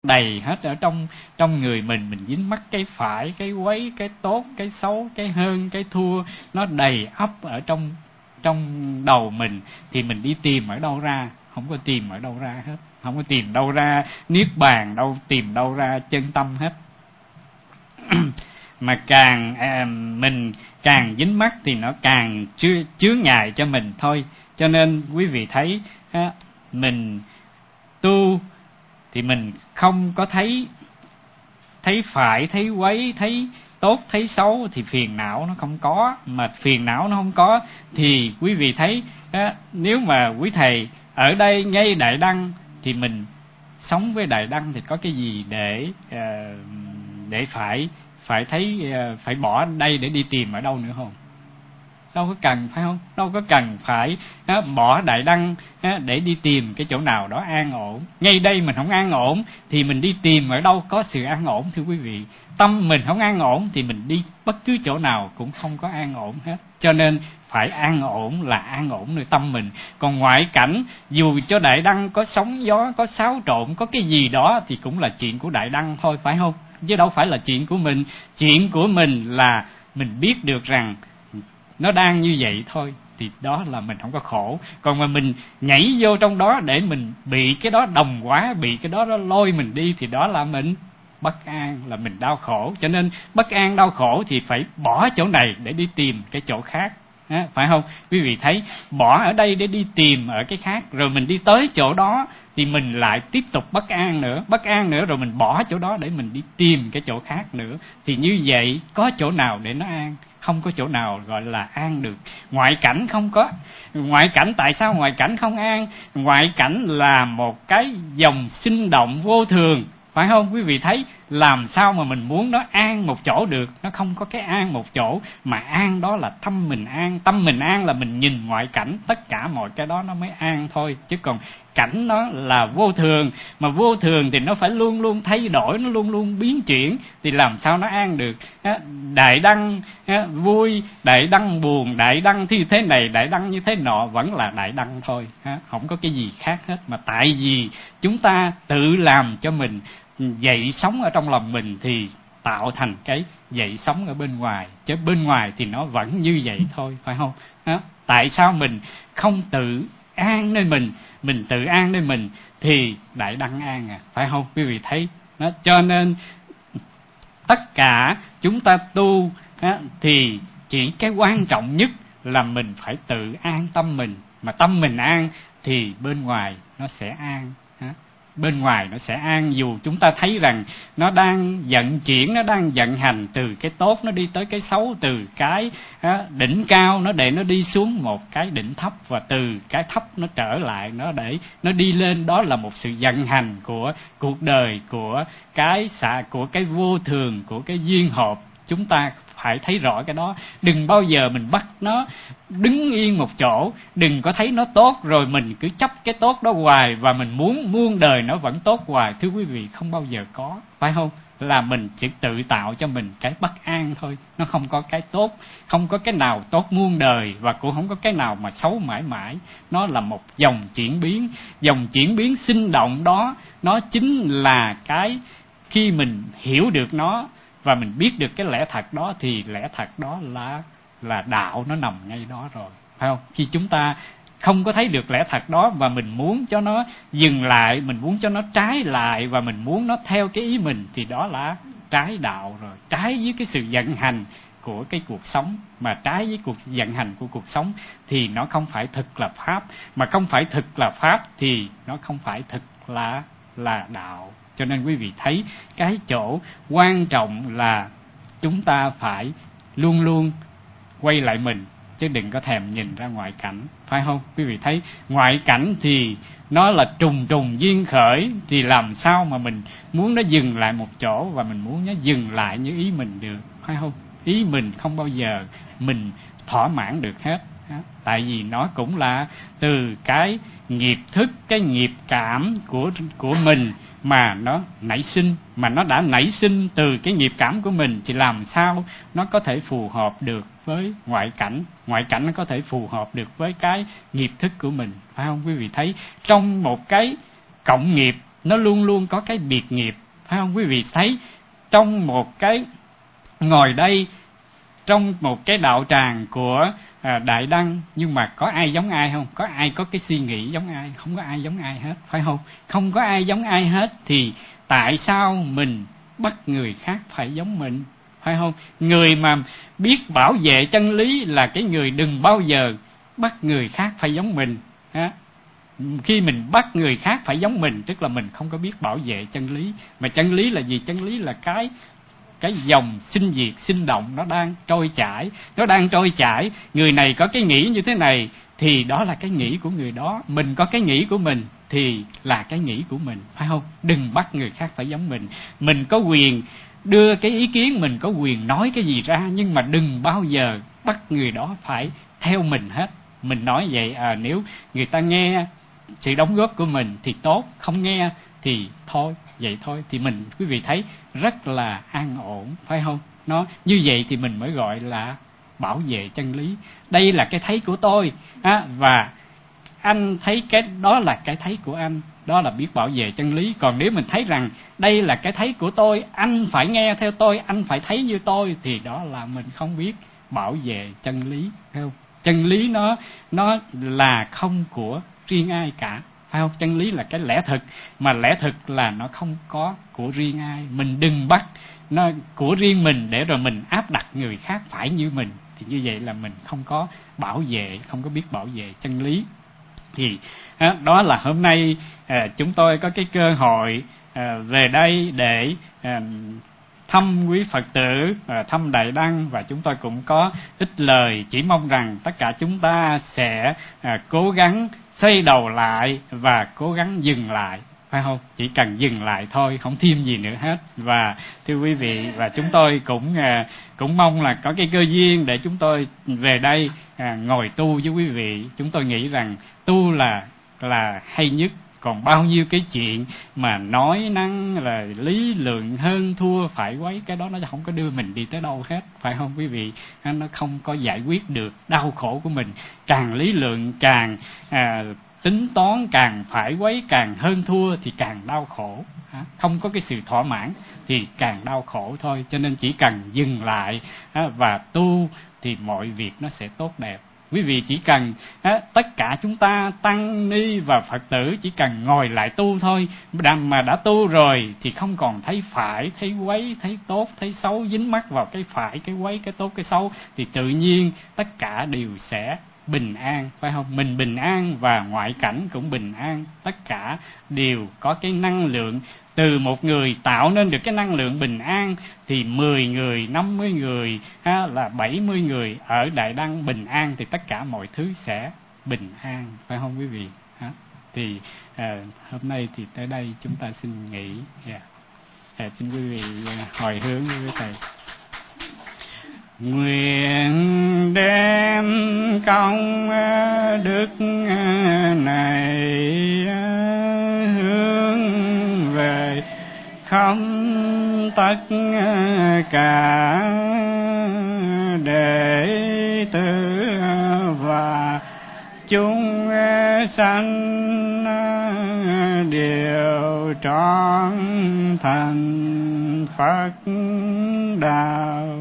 đầy hết ở trong người mình dính mắc cái phải, cái quấy, cái tốt, cái xấu, cái hơn, cái thua, nó đầy ắp ở trong đầu mình, thì mình đi tìm ở đâu ra? Không có tìm ở đâu ra hết, không có tìm đâu ra niết bàn, tìm đâu ra chân tâm hết. Mà mình càng dính mắc thì nó càng chướng ngại cho mình thôi. Cho nên quý vị thấy mình tu thì mình không có thấy phải, thấy quấy, thấy tốt, thấy xấu, thì phiền não nó không có. Mà phiền não nó không có thì quý vị thấy nếu mà quý thầy ở đây ngay Đại Đăng thì mình sống với Đại Đăng thì có cái gì để phải thấy phải bỏ đây để đi tìm ở đâu nữa không? Đâu có cần, phải không? Đâu có cần phải bỏ Đại Đăng để đi tìm cái chỗ nào đó an ổn. Ngay đây mình không an ổn thì mình đi tìm ở đâu có sự an ổn, thưa quý vị. Tâm mình không an ổn thì mình đi bất cứ chỗ nào cũng không có an ổn hết. Cho nên phải an ổn là an ổn nơi tâm mình. Còn ngoại cảnh, dù cho Đại Đăng có sóng gió, có xáo trộn, có cái gì đó thì cũng là chuyện của Đại Đăng thôi, phải không? Chứ đâu phải là chuyện của mình. Chuyện của mình là mình biết được rằng nó đang như vậy thôi, thì đó là mình không có khổ. Còn mà mình nhảy vô trong đó để mình bị cái đó đồng hóa, bị cái đó nó lôi mình đi, thì đó là mình bất an, là mình đau khổ. Cho nên bất an đau khổ thì phải bỏ chỗ này để đi tìm cái chỗ khác, phải không? Quý vị thấy, bỏ ở đây để đi tìm ở cái khác, rồi mình đi tới chỗ đó thì mình lại tiếp tục bất an nữa, rồi mình bỏ chỗ đó để mình đi tìm cái chỗ khác nữa. Thì như vậy có chỗ nào để nó an? Không có chỗ nào gọi là an được. Ngoại cảnh không có. Ngoại cảnh, tại sao ngoại cảnh không an? Ngoại cảnh là một cái dòng sinh động vô thường, phải không? Quý vị thấy, làm sao mà mình muốn nó an một chỗ được? Nó không có cái an một chỗ, mà an đó là tâm mình an. Tâm mình an là mình nhìn ngoại cảnh, tất cả mọi cái đó nó mới an thôi. Chứ còn cảnh đó là vô thường, mà vô thường thì nó phải luôn luôn thay đổi, nó luôn luôn biến chuyển, thì làm sao nó an được? Đại Đăng vui, Đại Đăng buồn, Đại Đăng như thế này, Đại Đăng như thế nọ, vẫn là Đại Đăng thôi, không có cái gì khác hết. Mà tại vì chúng ta tự làm cho mình dậy sống ở trong lòng mình thì tạo thành cái dậy sống ở bên ngoài, chứ bên ngoài thì nó vẫn như vậy thôi, phải không? Tại sao mình không tự an nơi mình tự an nơi mình thì Đại Đăng an phải không? Quý vị thấy đó. Cho nên tất cả chúng ta tu thì chỉ cái quan trọng nhất là mình phải tự an tâm mình, mà tâm mình an thì bên ngoài nó sẽ an. Bên ngoài nó sẽ an, dù chúng ta thấy rằng nó đang vận chuyển, nó đang vận hành từ cái tốt nó đi tới cái xấu, từ cái đỉnh cao nó để nó đi xuống một cái đỉnh thấp, và từ cái thấp nó trở lại, nó để nó đi lên. Đó là một sự vận hành của cuộc đời, của cái vô thường, của cái duyên hợp. Chúng ta phải thấy rõ cái đó. Đừng bao giờ mình bắt nó đứng yên một chỗ, đừng có thấy nó tốt rồi mình cứ chấp cái tốt đó hoài, và mình muốn muôn đời nó vẫn tốt hoài. Thưa quý vị, không bao giờ có, phải không? Là mình chỉ tự tạo cho mình cái bất an thôi. Nó không có cái tốt, không có cái nào tốt muôn đời, và cũng không có cái nào mà xấu mãi mãi. Nó là một dòng chuyển biến. Dòng chuyển biến sinh động đó, nó chính là cái khi mình hiểu được nó và mình biết được cái lẽ thật đó, thì lẽ thật đó là đạo, nó nằm ngay đó rồi, phải không? Khi chúng ta không có thấy được lẽ thật đó và mình muốn cho nó dừng lại, mình muốn cho nó trái lại, và mình muốn nó theo cái ý mình, thì đó là trái đạo rồi, trái với cái sự vận hành của cái cuộc sống. Mà trái với cuộc vận hành của cuộc sống thì nó không phải thực là pháp, mà không phải thực là pháp thì nó không phải thực là đạo. Cho nên quý vị thấy cái chỗ quan trọng là chúng ta phải luôn luôn quay lại mình, chứ đừng có thèm nhìn ra ngoại cảnh, phải không? Quý vị thấy ngoại cảnh thì nó là trùng trùng duyên khởi, thì làm sao mà mình muốn nó dừng lại một chỗ và mình muốn nó dừng lại như ý mình được, phải không? Ý mình không bao giờ mình thỏa mãn được hết. Tại vì nó cũng là từ cái nghiệp thức, cái nghiệp cảm của mình mà nó nảy sinh. Mà nó đã nảy sinh từ cái nghiệp cảm của mình thì làm sao nó có thể phù hợp được với ngoại cảnh. Ngoại cảnh nó có thể phù hợp được với cái nghiệp thức của mình, phải không? Quý vị thấy trong một cái cộng nghiệp nó luôn luôn có cái biệt nghiệp, phải không? Quý vị thấy trong một cái ngồi đây, trong một cái đạo tràng của Đại Đăng, nhưng mà có ai giống ai không? Có ai có cái suy nghĩ giống ai? Không có ai giống ai hết, phải không? Không có ai giống ai hết thì tại sao mình bắt người khác phải giống mình, phải không? Người mà biết bảo vệ chân lý là cái người đừng bao giờ bắt người khác phải giống mình. Khi mình bắt người khác phải giống mình, tức là mình không có biết bảo vệ chân lý. Mà chân lý là gì? Chân lý là cái dòng sinh diệt sinh động, nó đang trôi chảy, người này có cái nghĩ như thế này thì đó là cái nghĩ của người đó, mình có cái nghĩ của mình thì là cái nghĩ của mình, phải không? Đừng bắt người khác phải giống mình. Mình có quyền đưa cái ý kiến, mình có quyền nói cái gì ra, nhưng mà đừng bao giờ bắt người đó phải theo mình hết. Mình nói vậy, nếu người ta nghe sự đóng góp của mình thì tốt, không nghe thì thôi, vậy thôi. Thì mình, quý vị thấy rất là an ổn, phải không? Nó như vậy thì mình mới gọi là bảo vệ chân lý. Đây là cái thấy của tôi, và anh thấy cái đó là cái thấy của anh, đó là biết bảo vệ chân lý. Còn nếu mình thấy rằng đây là cái thấy của tôi, anh phải nghe theo tôi, anh phải thấy như tôi, thì đó là mình không biết bảo vệ chân lý, phải không? Chân lý nó là không của riêng ai cả, phải không? Chân lý là cái lẽ thực, mà lẽ thực là nó không có của riêng ai. Mình đừng bắt nó của riêng mình để rồi mình áp đặt người khác phải như mình, thì như vậy là mình không có bảo vệ, không có biết bảo vệ chân lý. Thì đó là hôm nay chúng tôi có cái cơ hội về đây để thăm quý Phật tử, thăm Đại Đăng, và chúng tôi cũng có ít lời chỉ mong rằng tất cả chúng ta sẽ cố gắng xoay đầu lại và cố gắng dừng lại, phải không? Chỉ cần dừng lại thôi, không thêm gì nữa hết. Và thưa quý vị, và chúng tôi cũng mong là có cái cơ duyên để chúng tôi về đây ngồi tu với quý vị. Chúng tôi nghĩ rằng tu là hay nhất. Còn bao nhiêu cái chuyện mà nói năng là lý lượng hơn thua phải quấy, cái đó nó không có đưa mình đi tới đâu hết, phải không quý vị? Nó không có giải quyết được đau khổ của mình. Càng lý lượng, càng tính toán, càng phải quấy, càng hơn thua thì càng đau khổ. Không có cái sự thỏa mãn thì càng đau khổ thôi. Cho nên chỉ cần dừng lại và tu thì mọi việc nó sẽ tốt đẹp. Quý vị chỉ cần tất cả chúng ta tăng ni và Phật tử chỉ cần ngồi lại tu thôi, mà đã tu rồi thì không còn thấy phải, thấy quấy, thấy tốt, thấy xấu, dính mắc vào cái phải, cái quấy, cái tốt, cái xấu, thì tự nhiên tất cả đều sẽ bình an, phải không? Mình bình an và ngoại cảnh cũng bình an, tất cả đều có cái năng lượng. Từ một người tạo nên được cái năng lượng bình an thì 10 người, 50 người, là 70 người ở Đại Đăng bình an thì tất cả mọi thứ sẽ bình an, phải không quý vị? Thì hôm nay thì tới đây chúng ta xin nghỉ. Xin quý vị hồi hướng với thầy. Nguyện đem công đức này hướng về khắp tất cả đệ tử và chúng sanh đều trọn thành Phật đạo.